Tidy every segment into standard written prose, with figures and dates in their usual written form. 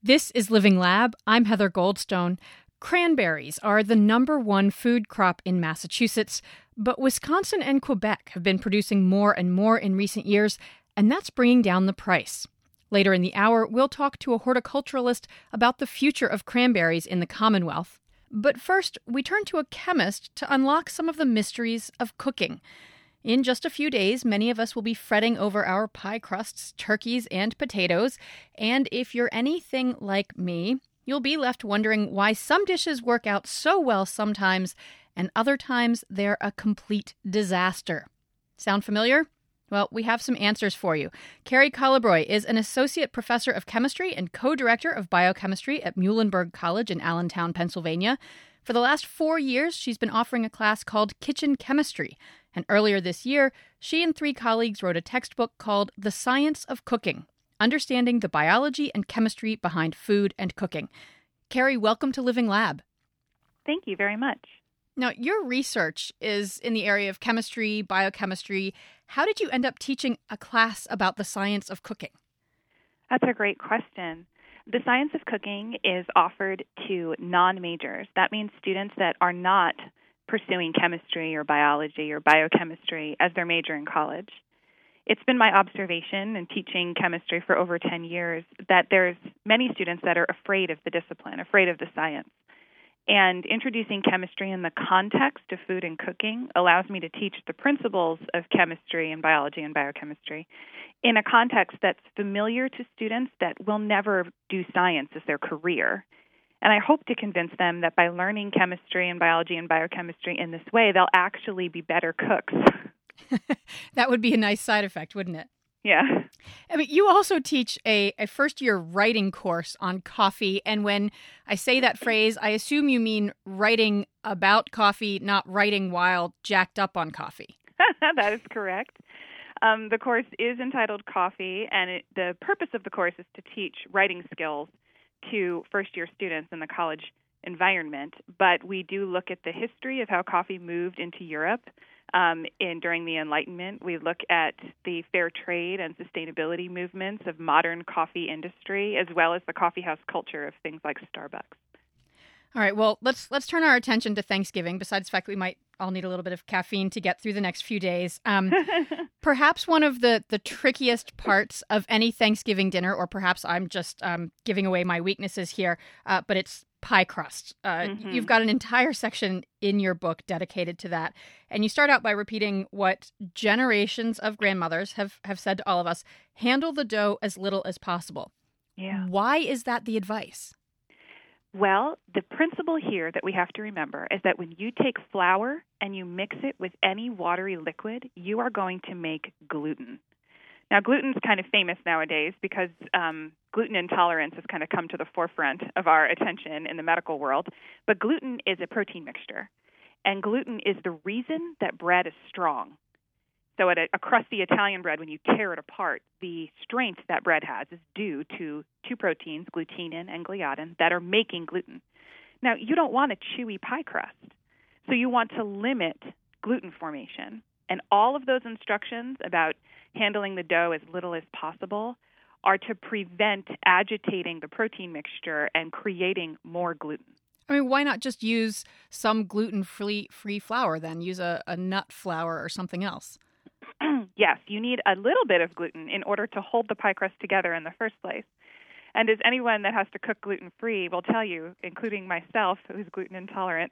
This is Living Lab. I'm Heather Goldstone. Cranberries are the #1 food crop in Massachusetts, but Wisconsin and Quebec have been producing more and more in recent years, and that's bringing down the price. Later in the hour, we'll talk to a horticulturalist about the future of cranberries in the Commonwealth. But first, we turn to a chemist to unlock some of the mysteries of cooking. In just a few days, many of us will be fretting over our pie crusts, turkeys, and potatoes. And if you're anything like me, you'll be left wondering why some dishes work out so well sometimes, and other times they're a complete disaster. Sound familiar? Well, we have some answers for you. Carrie Colibroy is an associate professor of chemistry and co-director of biochemistry at Muhlenberg College in Allentown, Pennsylvania. For the last 4 years, she's been offering a class called Kitchen Chemistry. And earlier this year, she and 3 colleagues wrote a textbook called The Science of Cooking, Understanding the Biology and Chemistry Behind Food and Cooking. Carrie, welcome to Living Lab. Thank you very much. Now, your research is in the area of chemistry, biochemistry. How did you end up teaching a class about the science of cooking? That's a great question. The science of cooking is offered to non-majors. That means students that are not pursuing chemistry or biology or biochemistry as their major in college. It's been my observation in teaching chemistry for over 10 years that there's many students that are afraid of the discipline, afraid of the science. And introducing chemistry in the context of food and cooking allows me to teach the principles of chemistry and biology and biochemistry in a context that's familiar to students that will never do science as their career. And I hope to convince them that by learning chemistry and biology and biochemistry in this way, they'll actually be better cooks. That would be a nice side effect, wouldn't it? Yeah. I mean, you also teach a first-year writing course on coffee. And when I say that phrase, I assume you mean writing about coffee, not writing while jacked up on coffee. That is correct. The course is entitled Coffee, and the purpose of the course is to teach writing skills to first-year students in the college environment. But we do look at the history of how coffee moved into Europe during the Enlightenment. We look at the fair trade and sustainability movements of modern coffee industry, as well as the coffeehouse culture of things like Starbucks. All right, well, let's turn our attention to Thanksgiving, besides the fact that we might all need a little bit of caffeine to get through the next few days. Perhaps one of the trickiest parts of any Thanksgiving dinner, or perhaps I'm just giving away my weaknesses here, but it's pie crust. You've got an entire section in your book dedicated to that. And you start out by repeating what generations of grandmothers have said to all of us: handle the dough as little as possible. Yeah. Why is that the advice? Well, the principle here that we have to remember is that when you take flour and you mix it with any watery liquid, you are going to make gluten. Now, gluten's kind of famous nowadays because gluten intolerance has kind of come to the forefront of our attention in the medical world. But gluten is a protein mixture, and gluten is the reason that bread is strong. So at a crusty Italian bread, when you tear it apart, the strength that bread has is due to 2 proteins, glutenin and gliadin, that are making gluten. Now, you don't want a chewy pie crust, so you want to limit gluten formation. And all of those instructions about handling the dough as little as possible are to prevent agitating the protein mixture and creating more gluten. I mean, why not just use some gluten-free flour then? Use a nut flour or something else. Yes, you need a little bit of gluten in order to hold the pie crust together in the first place. And as anyone that has to cook gluten-free will tell you, including myself, who's gluten intolerant,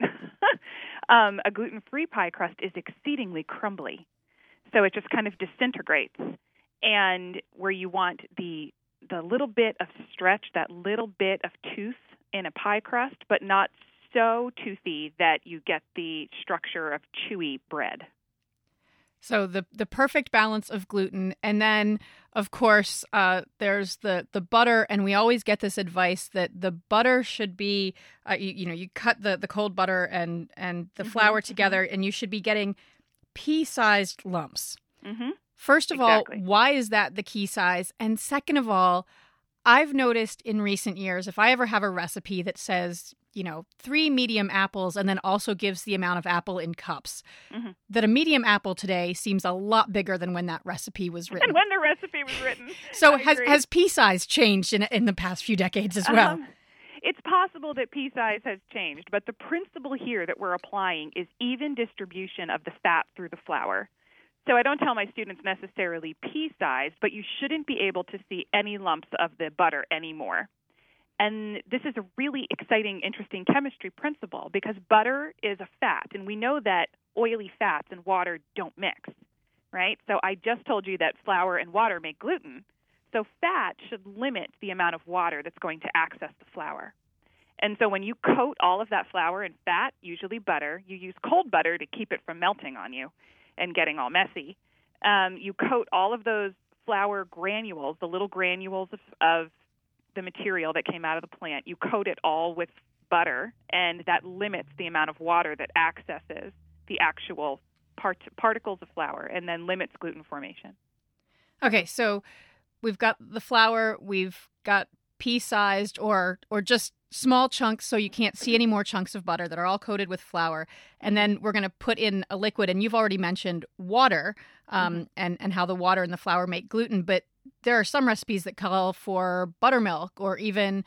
a gluten-free pie crust is exceedingly crumbly. So it just kind of disintegrates. And where you want the little bit of stretch, that little bit of tooth in a pie crust, but not so toothy that you get the structure of chewy bread. So the perfect balance of gluten. And then, of course, there's the butter. And we always get this advice that the butter should be, you cut the cold butter and the flour together, and you should be getting pea-sized lumps. Mm-hmm. First of all, why is that the key size? And second of all, I've noticed in recent years, if I ever have a recipe that says 3 medium apples and then also gives the amount of apple in cups. Mm-hmm. That a medium apple today seems a lot bigger than when that recipe was written. And when the recipe was written. So has pea size changed in the past few decades as well? It's possible that pea size has changed, but the principle here that we're applying is even distribution of the fat through the flour. So I don't tell my students necessarily pea size, but you shouldn't be able to see any lumps of the butter anymore. And this is a really exciting, interesting chemistry principle because butter is a fat, and we know that oily fats and water don't mix, right? So I just told you that flour and water make gluten. So fat should limit the amount of water that's going to access the flour. And so when you coat all of that flour in fat, usually butter, you use cold butter to keep it from melting on you and getting all messy. You coat all of those flour granules, the little granules of the material that came out of the plant, you coat it all with butter, and that limits the amount of water that accesses the actual particles of flour and then limits gluten formation. Okay, so we've got the flour, we've got pea-sized or just small chunks so you can't see any more chunks of butter that are all coated with flour. And then we're going to put in a liquid. And you've already mentioned water and how the water and the flour make gluten. But there are some recipes that call for buttermilk or even,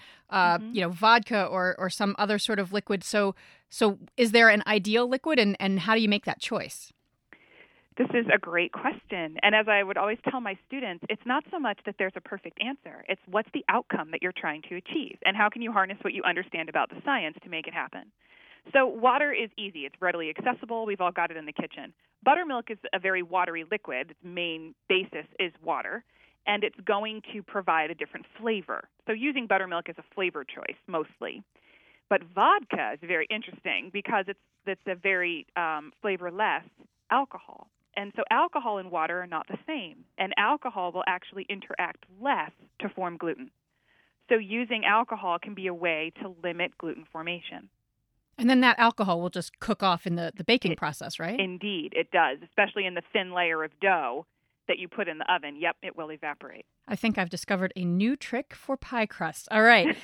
vodka or some other sort of liquid. So is there an ideal liquid and how do you make that choice? This is a great question. And as I would always tell my students, it's not so much that there's a perfect answer. It's what's the outcome that you're trying to achieve, and how can you harness what you understand about the science to make it happen. So water is easy. It's readily accessible. We've all got it in the kitchen. Buttermilk is a very watery liquid. Its main basis is water, and it's going to provide a different flavor. So using buttermilk is a flavor choice mostly. But vodka is very interesting because it's a very flavorless alcohol. And so alcohol and water are not the same, and alcohol will actually interact less to form gluten. So using alcohol can be a way to limit gluten formation. And then that alcohol will just cook off in the baking process, right? Indeed, it does, especially in the thin layer of dough that you put in the oven. Yep, it will evaporate. I think I've discovered a new trick for pie crust. All right.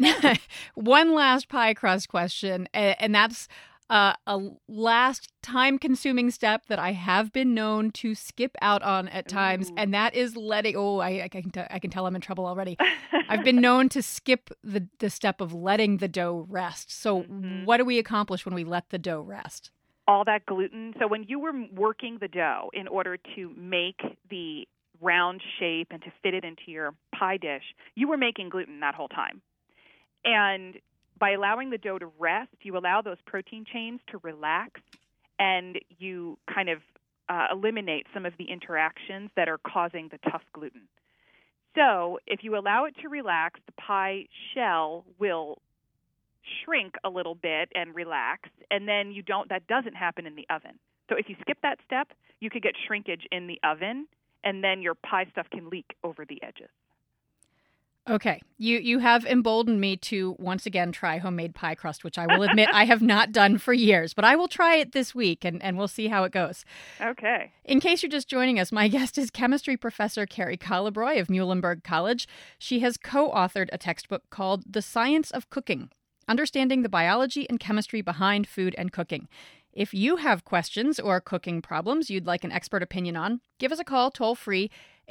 One last pie crust question, and that's a last time-consuming step that I have been known to skip out on at times, and that is letting. Oh, I can tell I'm in trouble already. I've been known to skip the step of letting the dough rest. So, what do we accomplish when we let the dough rest? All that gluten. So, when you were working the dough in order to make the round shape and to fit it into your pie dish, you were making gluten that whole time, and by allowing the dough to rest, you allow those protein chains to relax, and you kind of eliminate some of the interactions that are causing the tough gluten. So if you allow it to relax, the pie shell will shrink a little bit and relax, and then that doesn't happen in the oven. So if you skip that step, you could get shrinkage in the oven, and then your pie stuff can leak over the edges. Okay, you have emboldened me to once again try homemade pie crust, which I will admit I have not done for years, but I will try it this week and we'll see how it goes. Okay. In case you're just joining us, my guest is chemistry professor Carrie Kallebroy of Muhlenberg College. She has co-authored a textbook called The Science of Cooking: Understanding the Biology and Chemistry Behind Food and Cooking. If you have questions or cooking problems you'd like an expert opinion on, give us a call toll-free.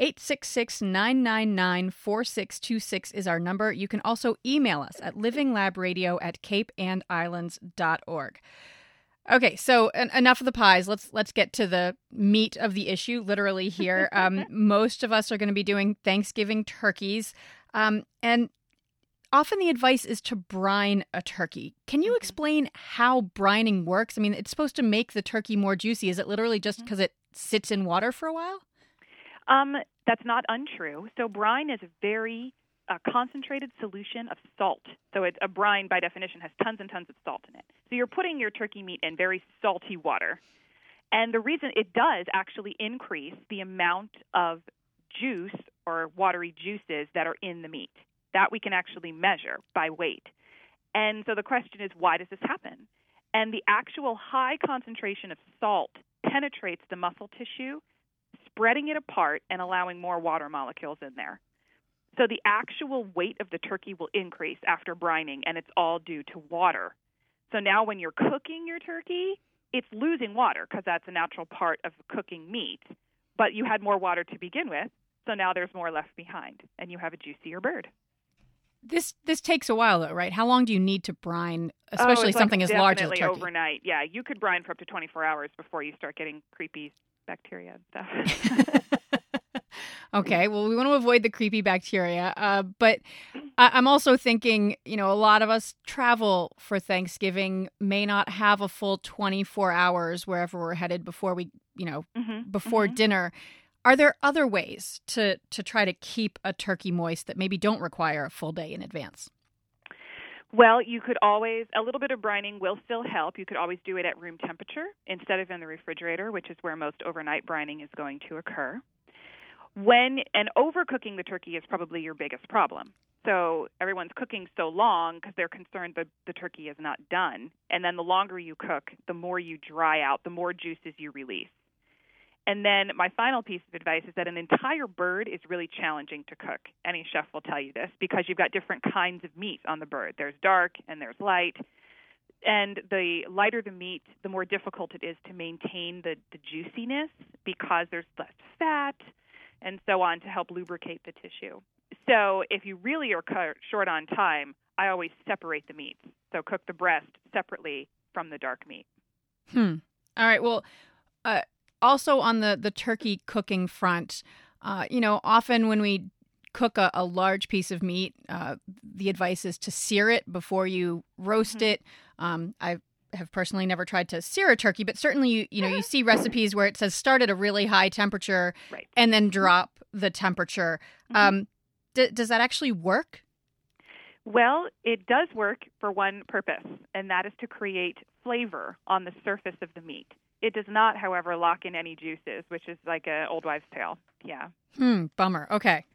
866-999-4626 is our number. You can also email us at livinglab.radio@capeandislands.org. Okay, so enough of the pies. Let's get to the meat of the issue, literally here. Most of us are going to be doing Thanksgiving turkeys, and often the advice is to brine a turkey. Can you explain how brining works? I mean, it's supposed to make the turkey more juicy. Is it literally just because it sits in water for a while? That's not untrue. So brine is a very concentrated solution of salt. So a brine, by definition, has tons and tons of salt in it. So you're putting your turkey meat in very salty water. And the reason it does actually increase the amount of juice or watery juices that are in the meat. That we can actually measure by weight. And so the question is, why does this happen? And the actual high concentration of salt penetrates the muscle tissue, spreading it apart and allowing more water molecules in there. So the actual weight of the turkey will increase after brining, and it's all due to water. So now when you're cooking your turkey, it's losing water because that's a natural part of cooking meat. But you had more water to begin with, so now there's more left behind, and you have a juicier bird. This takes a while, though, right? How long do you need to brine, especially something as large as a turkey? Definitely overnight. Yeah, you could brine for up to 24 hours before you start getting creepy bacteria and stuff. Okay, well, we want to avoid the creepy bacteria, but I'm also thinking, a lot of us travel for Thanksgiving, may not have a full 24 hours wherever we're headed before we, before dinner. Are there other ways to try to keep a turkey moist that maybe don't require a full day in advance? Well, you could always, a little bit of brining will still help. You could always do it at room temperature instead of in the refrigerator, which is where most overnight brining is going to occur. And overcooking the turkey is probably your biggest problem. So everyone's cooking so long because they're concerned that the turkey is not done. And then the longer you cook, the more you dry out, the more juices you release. And then my final piece of advice is that an entire bird is really challenging to cook. Any chef will tell you this because you've got different kinds of meat on the bird. There's dark and there's light. And the lighter the meat, the more difficult it is to maintain the juiciness because there's less fat and so on to help lubricate the tissue. So if you really are short on time, I always separate the meats. So cook the breast separately from the dark meat. All right. Well, also on the turkey cooking front, often when we cook a large piece of meat, the advice is to sear it before you roast it. I have personally never tried to sear a turkey, but certainly you see recipes where it says start at a really high temperature and then drop the temperature. Does that actually work? Well, it does work for one purpose, and that is to create flavor on the surface of the meat. It does not, however, lock in any juices, which is like an old wives' tale. Yeah. Bummer. Okay.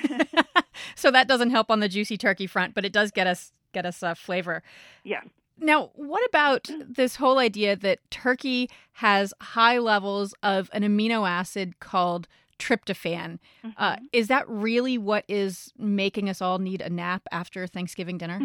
So that doesn't help on the juicy turkey front, but it does get us flavor. Yes. Now, what about this whole idea that turkey has high levels of an amino acid called tryptophan? Is that really what is making us all need a nap after Thanksgiving dinner?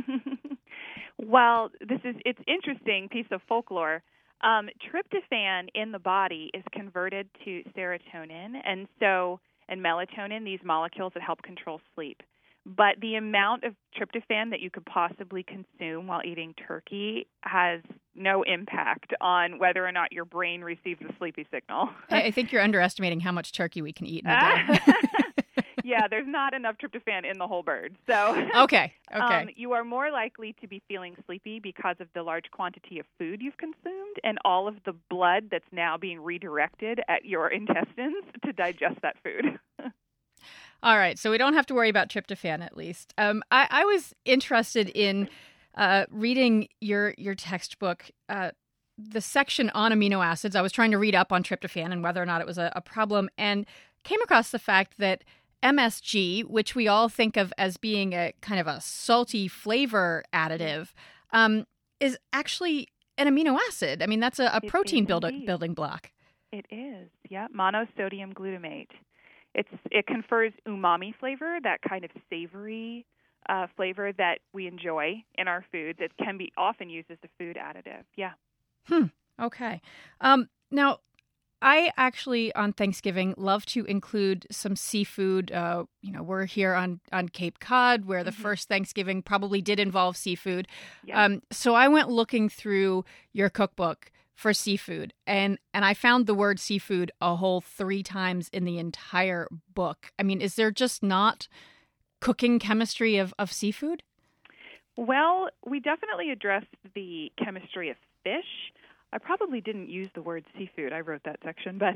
Well, it's interesting piece of folklore. Tryptophan in the body is converted to serotonin and melatonin, these molecules that help control sleep. But the amount of tryptophan that you could possibly consume while eating turkey has no impact on whether or not your brain receives a sleepy signal. I think you're underestimating how much turkey we can eat in a day. Yeah, there's not enough tryptophan in the whole bird. So Okay. You are more likely to be feeling sleepy because of the large quantity of food you've consumed and all of the blood that's now being redirected at your intestines to digest that food. All right, so we don't have to worry about tryptophan at least. I was interested in reading your textbook, the section on amino acids. I was trying to read up on tryptophan and whether or not it was a problem, and came across the fact that MSG, which we all think of as being a kind of a salty flavor additive, is actually an amino acid. I mean, that's a protein building block. It is, yeah, monosodium glutamate. It confers umami flavor, that kind of savory flavor that we enjoy in our foods. It can be often used as a food additive. Yeah. Okay. Now, I actually on Thanksgiving love to include some seafood. We're here on Cape Cod, where the first Thanksgiving probably did involve seafood. Yeah. So I went looking through your cookbook for seafood, and I found the word seafood a whole 3 times in the entire book. I mean, is there just not cooking chemistry of seafood? Well, we definitely addressed the chemistry of fish. I probably didn't use the word seafood. I wrote that section, but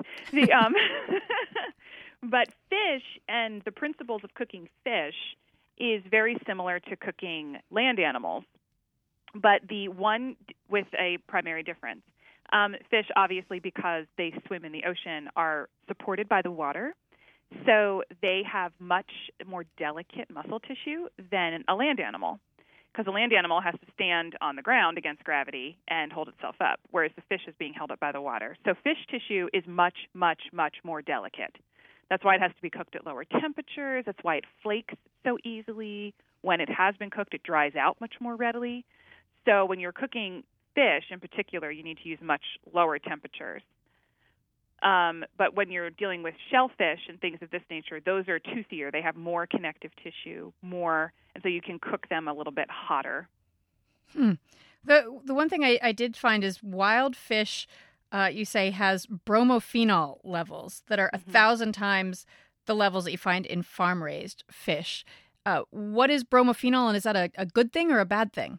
but fish and the principles of cooking fish is very similar to cooking land animals, but the one with a primary difference. Fish, obviously, because they swim in the ocean, are supported by the water, so they have much more delicate muscle tissue than a land animal, because a land animal has to stand on the ground against gravity and hold itself up, whereas the fish is being held up by the water. So fish tissue is much, much, much more delicate. That's why it has to be cooked at lower temperatures. That's why it flakes so easily. When it has been cooked, it dries out much more readily. So when you're cooking fish in particular, you need to use much lower temperatures. But when you're dealing with shellfish and things of this nature, those are toothier. They have more connective tissue, and so you can cook them a little bit hotter. The one thing I did find is wild fish, you say, has bromophenol levels that are 1,000 times the levels that you find in farm-raised fish. What is bromophenol, and is that a good thing or a bad thing?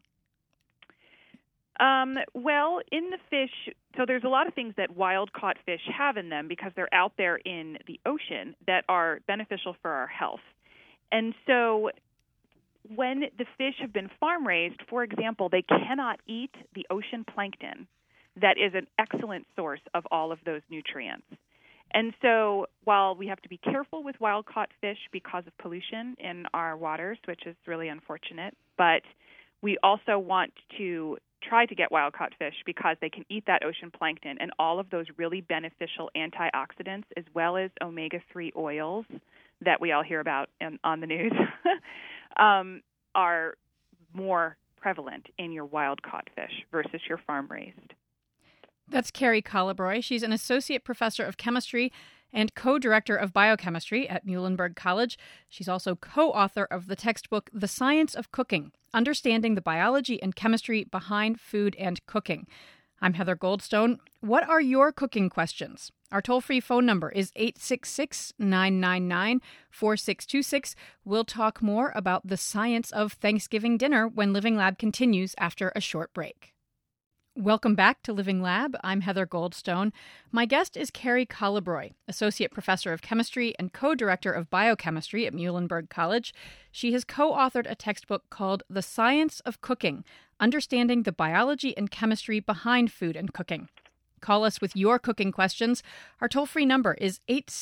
Well, in the fish, so there's a lot of things that wild-caught fish have in them because they're out there in the ocean that are beneficial for our health. And so when the fish have been farm-raised, for example, they cannot eat the ocean plankton that is an excellent source of all of those nutrients. And so while we have to be careful with wild-caught fish because of pollution in our waters, which is really unfortunate, but we also want to try to get wild-caught fish because they can eat that ocean plankton, and all of those really beneficial antioxidants as well as omega-3 oils that we all hear about on the news are more prevalent in your wild-caught fish versus your farm-raised. That's Carrie Colibroy. She's an associate professor of chemistry and co-director of biochemistry at Muhlenberg College. She's also co-author of the textbook The Science of Cooking: Understanding the Biology and Chemistry Behind Food and Cooking. I'm Heather Goldstone. What are your cooking questions? Our toll-free phone number is 866-999-4626. We'll talk more about the science of Thanksgiving dinner when Living Lab continues after a short break. Welcome back to Living Lab. I'm Heather Goldstone. My guest is Carrie Colibroy, Associate Professor of Chemistry and Co-Director of Biochemistry at Muhlenberg College. She has co-authored a textbook called The Science of Cooking: Understanding the Biology and Chemistry Behind Food and Cooking. Call us with your cooking questions. Our toll-free number is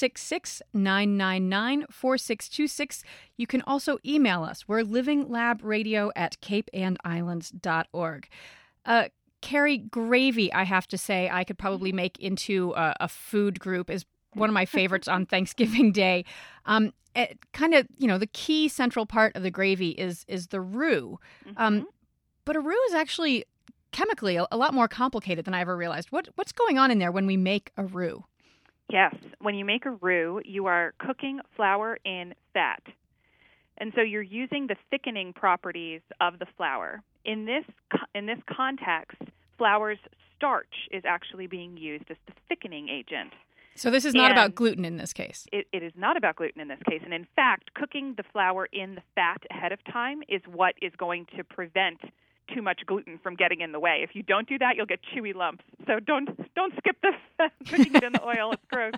866-999-4626. You can also email us. We're livinglabradio@capeandislands.org. Carrie, gravy, I have to say, I could probably make into a food group, is one of my favorites on Thanksgiving Day. Kind of, the key central part of the gravy is the roux. But a roux is actually chemically a lot more complicated than I ever realized. What's going on in there when we make a roux? Yes. When you make a roux, you are cooking flour in fat. And so you're using the thickening properties of the flour. In this context, flour's starch is actually being used as the thickening agent. So this is not about gluten in this case. It is not about gluten in this case. And in fact, cooking the flour in the fat ahead of time is what is going to prevent too much gluten from getting in the way. If you don't do that, you'll get chewy lumps. So don't skip the cooking it in the oil. It's gross.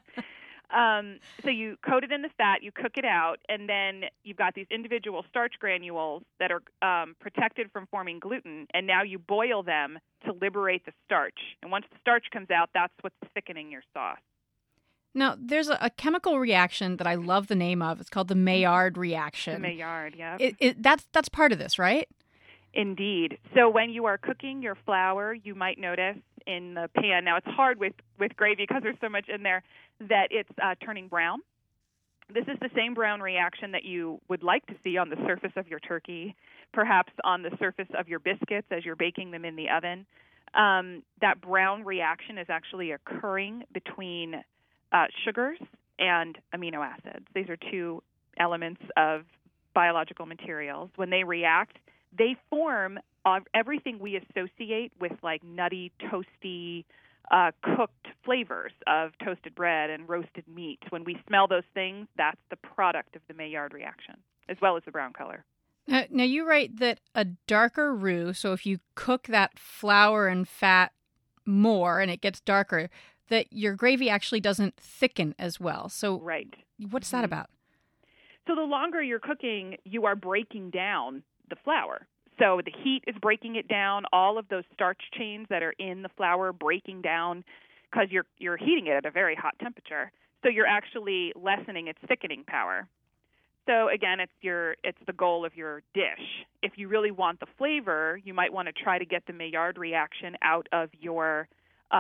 So you coat it in the fat, you cook it out, and then you've got these individual starch granules that are protected from forming gluten, and now you boil them to liberate the starch. And once the starch comes out, that's what's thickening your sauce. Now, there's a chemical reaction that I love the name of. It's called the Maillard reaction. The Maillard, yeah. That's part of this, right? Indeed. So when you are cooking your flour, you might notice in the pan, now it's hard with gravy because there's so much in there, that it's turning brown. This is the same brown reaction that you would like to see on the surface of your turkey, perhaps on the surface of your biscuits as you're baking them in the oven. That brown reaction is actually occurring between sugars and amino acids. These are two elements of biological materials. When they react, they form everything we associate with like nutty, toasty, cooked flavors of toasted bread and roasted meat. When we smell those things, that's the product of the Maillard reaction, as well as the brown color. Now you write that a darker roux, so if you cook that flour and fat more and it gets darker, that your gravy actually doesn't thicken as well. So right. What's that about? So the longer you're cooking, you are breaking down the flour. So the heat is breaking it down, all of those starch chains that are in the flour breaking down because you're heating it at a very hot temperature. So you're actually lessening its thickening power. So again, it's the goal of your dish. If you really want the flavor, you might want to try to get the Maillard reaction out of your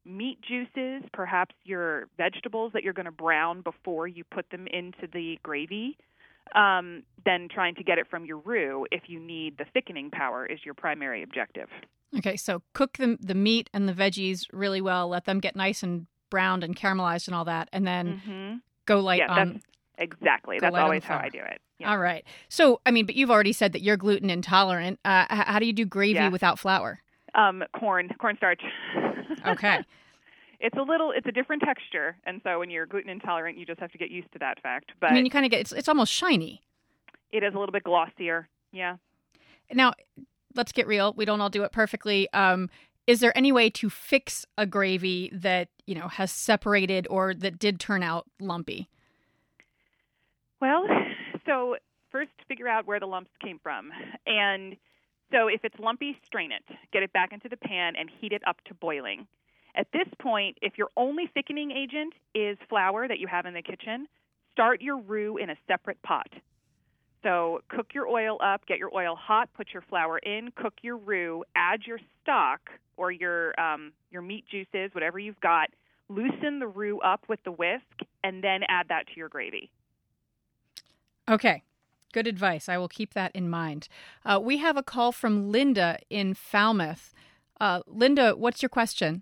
meat juices, perhaps your vegetables that you're going to brown before you put them into the gravy, than trying to get it from your roux if you need the thickening power is your primary objective. Okay, so cook the meat and the veggies really well, let them get nice and browned and caramelized and all that, and then go light on... Exactly. That's always how I do it. Yeah. All right. So, but you've already said that you're gluten intolerant. How do you do gravy without flour? Cornstarch. Okay. It's a different texture, and so when you're gluten intolerant, you just have to get used to that fact. But you kind of get it's almost shiny. It is a little bit glossier. Yeah. Now, let's get real. We don't all do it perfectly. Is there any way to fix a gravy that has separated or that did turn out lumpy? Well, so first figure out where the lumps came from. And so if it's lumpy, strain it. Get it back into the pan and heat it up to boiling. At this point, if your only thickening agent is flour that you have in the kitchen, start your roux in a separate pot. So cook your oil up, get your oil hot, put your flour in, cook your roux, add your stock or your meat juices, whatever you've got, loosen the roux up with the whisk, and then add that to your gravy. Okay. Good advice. I will keep that in mind. We have a call from Linda in Falmouth. Linda, what's your question?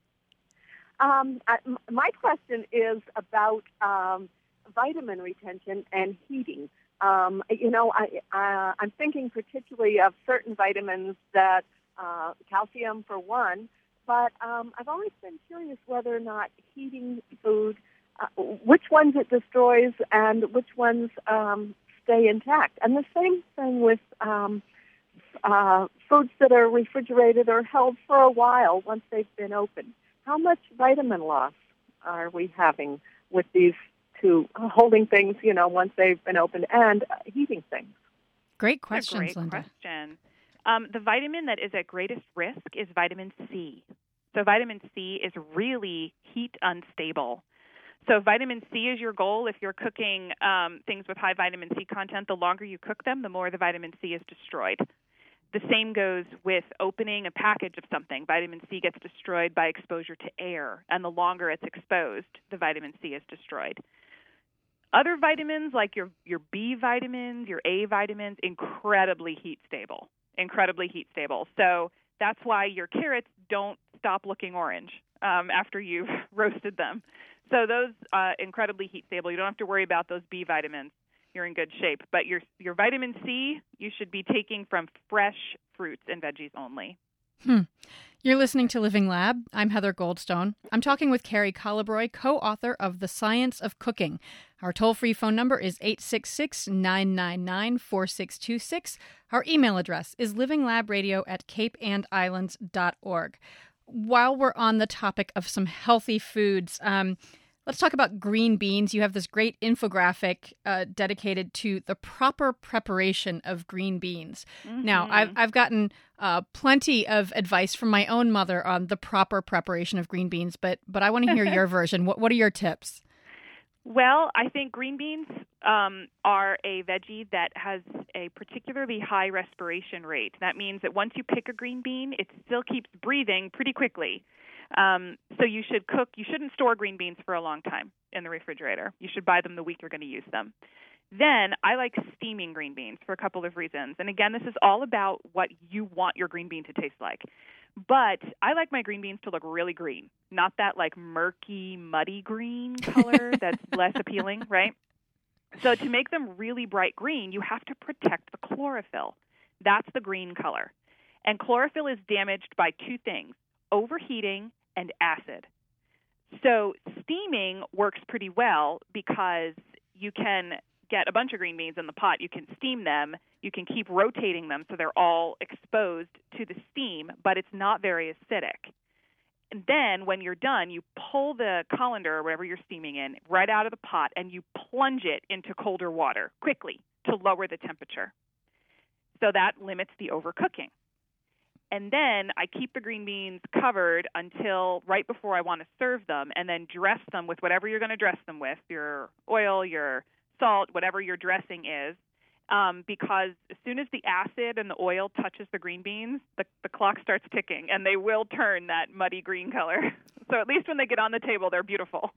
My question is about vitamin retention and heating. I'm thinking particularly of certain vitamins that, calcium for one, but I've always been curious whether or not heating food, which ones it destroys and which ones stay intact. And the same thing with foods that are refrigerated or held for a while once they've been opened. How much vitamin loss are we having with these two, holding things, once they've been opened and heating things? Great questions, Great Linda. Question. The vitamin that is at greatest risk is vitamin C. So vitamin C is really heat unstable. So vitamin C is your goal. If you're cooking things with high vitamin C content, the longer you cook them, the more the vitamin C is destroyed. The same goes with opening a package of something. Vitamin C gets destroyed by exposure to air, and the longer it's exposed, the vitamin C is destroyed. Other vitamins, like your B vitamins, your A vitamins, incredibly heat stable. So that's why your carrots don't stop looking orange after you've roasted them. So those incredibly heat stable. You don't have to worry about those B vitamins. You're in good shape. But your vitamin C, you should be taking from fresh fruits and veggies only. You're listening to Living Lab. I'm Heather Goldstone. I'm talking with Carrie Colibroy, co-author of The Science of Cooking. Our toll-free phone number is 866-999-4626. Our email address is livinglab.radio@capeandislands.org. While we're on the topic of some healthy foods, let's talk about green beans. You have this great infographic dedicated to the proper preparation of green beans. Mm-hmm. Now, I've gotten plenty of advice from my own mother on the proper preparation of green beans, but I want to hear your version. What are your tips? Well, I think green beans are a veggie that has a particularly high respiration rate. That means that once you pick a green bean, it still keeps breathing pretty quickly. So you shouldn't store green beans for a long time in the refrigerator. You should buy them the week you're going to use them. Then I like steaming green beans for a couple of reasons. And again, this is all about what you want your green bean to taste like. But I like my green beans to look really green, not that like murky, muddy green color that's less appealing, right? So to make them really bright green, you have to protect the chlorophyll. That's the green color. And chlorophyll is damaged by two things: overheating and acid. So steaming works pretty well because you can get a bunch of green beans in the pot. You can steam them. You can keep rotating them so they're all exposed to the steam, but it's not very acidic. And then when you're done, you pull the colander or whatever you're steaming in right out of the pot and you plunge it into colder water quickly to lower the temperature. So that limits the overcooking. And then I keep the green beans covered until right before I want to serve them, and then dress them with whatever you're going to dress them with, your oil, your salt, whatever your dressing is. because as soon as the acid and the oil touches the green beans, the clock starts ticking, and they will turn that muddy green color. So at least when they get on the table, they're beautiful.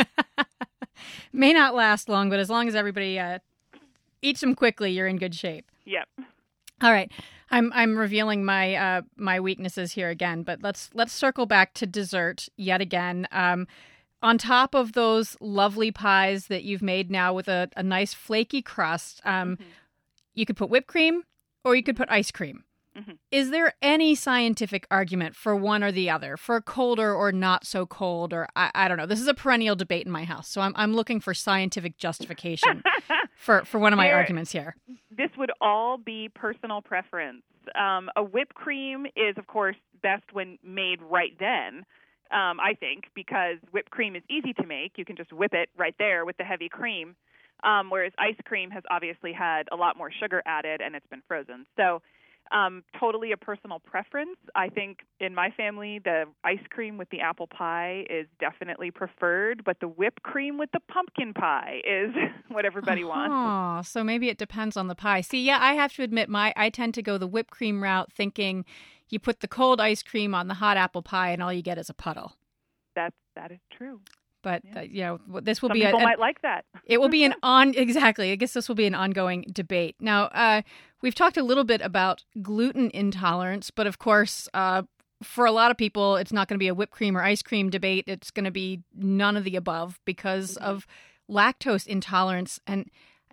May not last long, but as long as everybody eats them quickly, you're in good shape. Yep. All right. I'm revealing my my weaknesses here again, but let's circle back to dessert yet again. On top of those lovely pies that you've made now with a nice flaky crust, you could put whipped cream or you could put ice cream. Mm-hmm. Is there any scientific argument for one or the other, for colder or not so cold, or I don't know? This is a perennial debate in my house, so I'm looking for scientific justification for one of my arguments here. This would all be personal preference. A whipped cream is, of course, best when made right then, I think, because whipped cream is easy to make. You can just whip it right there with the heavy cream, whereas ice cream has obviously had a lot more sugar added and it's been frozen. So totally a personal preference. I think in my family, the ice cream with the apple pie is definitely preferred, but the whipped cream with the pumpkin pie is what everybody wants. Oh, so maybe it depends on the pie. See, yeah, I have to admit, I tend to go the whipped cream route, thinking you put the cold ice cream on the hot apple pie and all you get is a puddle. That is true. But, this will Some be people might like that. It will be exactly. I guess this will be an ongoing debate. Now, we've talked a little bit about gluten intolerance, but of course, for a lot of people, it's not going to be a whipped cream or ice cream debate. It's going to be none of the above because of lactose intolerance. And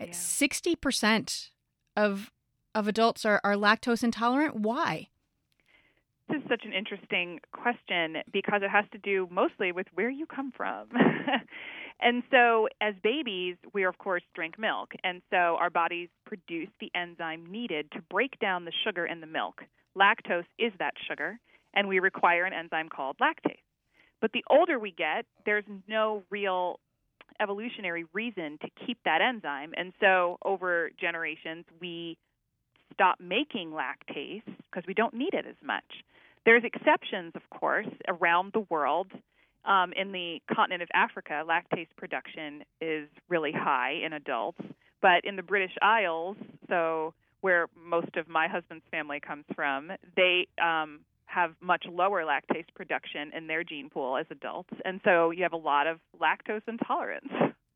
60% of adults are lactose intolerant. Why? This is such an interesting question because it has to do mostly with where you come from. And so as babies, we, of course, drink milk. And so our bodies produce the enzyme needed to break down the sugar in the milk. Lactose is that sugar, and we require an enzyme called lactase. But the older we get, there's no real evolutionary reason to keep that enzyme. And so over generations, we stop making lactase because we don't need it as much. There's exceptions, of course, around the world. In the continent of Africa, lactase production is really high in adults. But in the British Isles, so where most of my husband's family comes from, they have much lower lactase production in their gene pool as adults. And so you have a lot of lactose intolerance.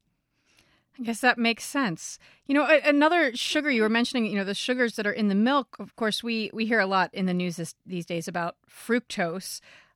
I guess that makes sense. Another sugar you were mentioning, the sugars that are in the milk, of course, we hear a lot in the news these days about fructose.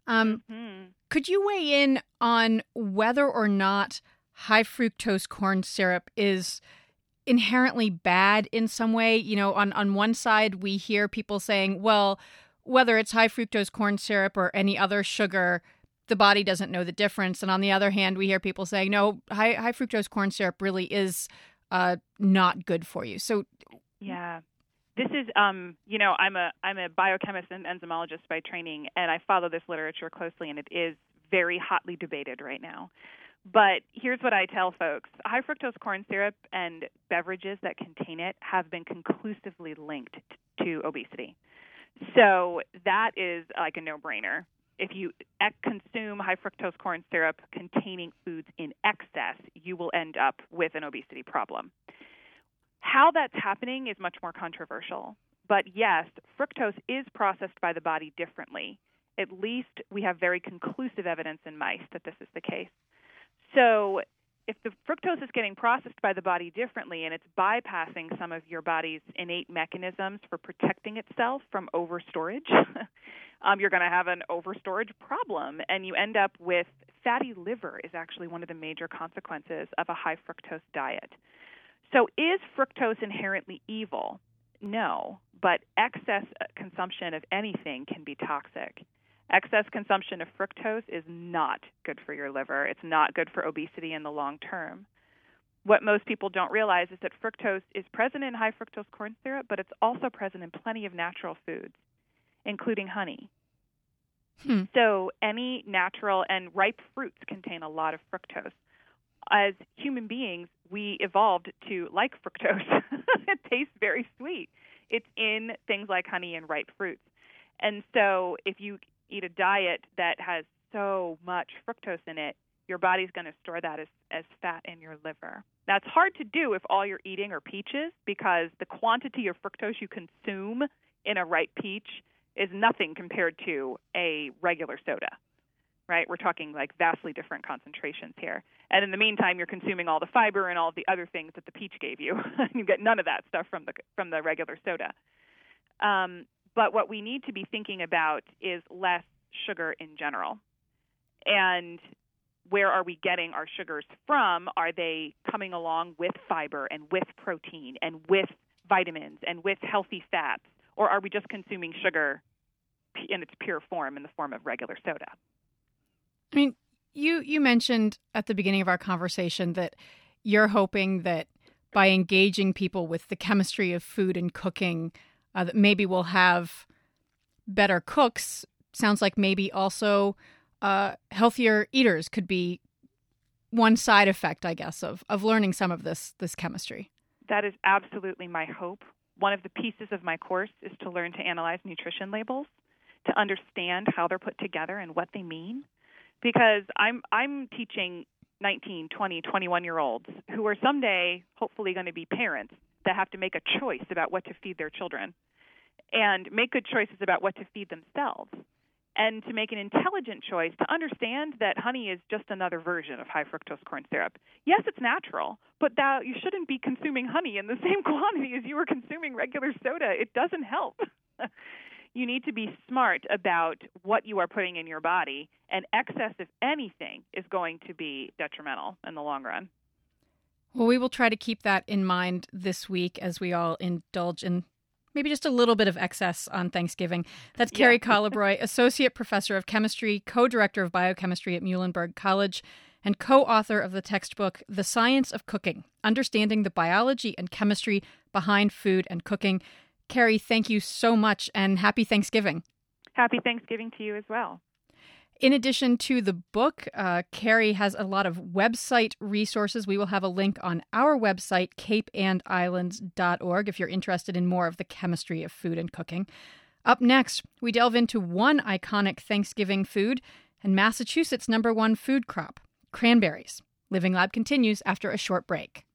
Could you weigh in on whether or not high fructose corn syrup is inherently bad in some way? On one side, we hear people saying, well, whether it's high fructose corn syrup or any other sugar, the body doesn't know the difference. And on the other hand, we hear people saying, no, high fructose corn syrup really is not good for you. So, yeah, this is, I'm a biochemist and enzymologist by training, and I follow this literature closely, and it is very hotly debated right now. But here's what I tell folks. High fructose corn syrup and beverages that contain it have been conclusively linked to obesity. So that is like a no-brainer. If you consume high fructose corn syrup containing foods in excess, you will end up with an obesity problem. How that's happening is much more controversial. But yes, fructose is processed by the body differently. At least we have very conclusive evidence in mice that this is the case. So if the fructose is getting processed by the body differently and it's bypassing some of your body's innate mechanisms for protecting itself from overstorage, you're going to have an overstorage problem, and you end up with fatty liver is actually one of the major consequences of a high fructose diet. So is fructose inherently evil? No, but excess consumption of anything can be toxic. Excess consumption of fructose is not good for your liver. It's not good for obesity in the long term. What most people don't realize is that fructose is present in high fructose corn syrup, but it's also present in plenty of natural foods, including honey. So any natural and ripe fruits contain a lot of fructose. As human beings, we evolved to like fructose. It tastes very sweet. It's in things like honey and ripe fruits. And so if you eat a diet that has so much fructose in it, your body's going to store that as as fat in your liver. Now, it's hard to do if all you're eating are peaches because the quantity of fructose you consume in a ripe peach is nothing compared to a regular soda, right? We're talking like vastly different concentrations here. And in the meantime, you're consuming all the fiber and all the other things that the peach gave you. You get none of that stuff from the regular soda. But what we need to be thinking about is less sugar in general. And where are we getting our sugars from? Are they coming along with fiber and with protein and with vitamins and with healthy fats? Or are we just consuming sugar in its pure form, in the form of regular soda? I mean, you mentioned at the beginning of our conversation that you're hoping that by engaging people with the chemistry of food and cooking, that maybe we'll have better cooks. Sounds like maybe also healthier eaters could be one side effect, I guess, of learning some of this chemistry. That is absolutely my hope. One of the pieces of my course is to learn to analyze nutrition labels, to understand how they're put together and what they mean. Because I'm teaching 19, 20, 21-year-olds who are someday hopefully going to be parents that have to make a choice about what to feed their children and make good choices about what to feed themselves, and to make an intelligent choice to understand that honey is just another version of high fructose corn syrup. Yes, it's natural, but you shouldn't be consuming honey in the same quantity as you are consuming regular soda. It doesn't help. You need to be smart about what you are putting in your body, and excess, if anything, is going to be detrimental in the long run. Well, we will try to keep that in mind this week as we all indulge in maybe just a little bit of excess on Thanksgiving. That's Carrie Colabroy, Associate Professor of Chemistry, Co-Director of Biochemistry at Muhlenberg College, and co-author of the textbook, The Science of Cooking, Understanding the Biology and Chemistry Behind Food and Cooking. Carrie, thank you so much, and happy Thanksgiving. Happy Thanksgiving to you as well. In addition to the book, Carrie has a lot of website resources. We will have a link on our website, capeandislands.org, if you're interested in more of the chemistry of food and cooking. Up next, we delve into one iconic Thanksgiving food and Massachusetts' #1 food crop, cranberries. Living Lab continues after a short break.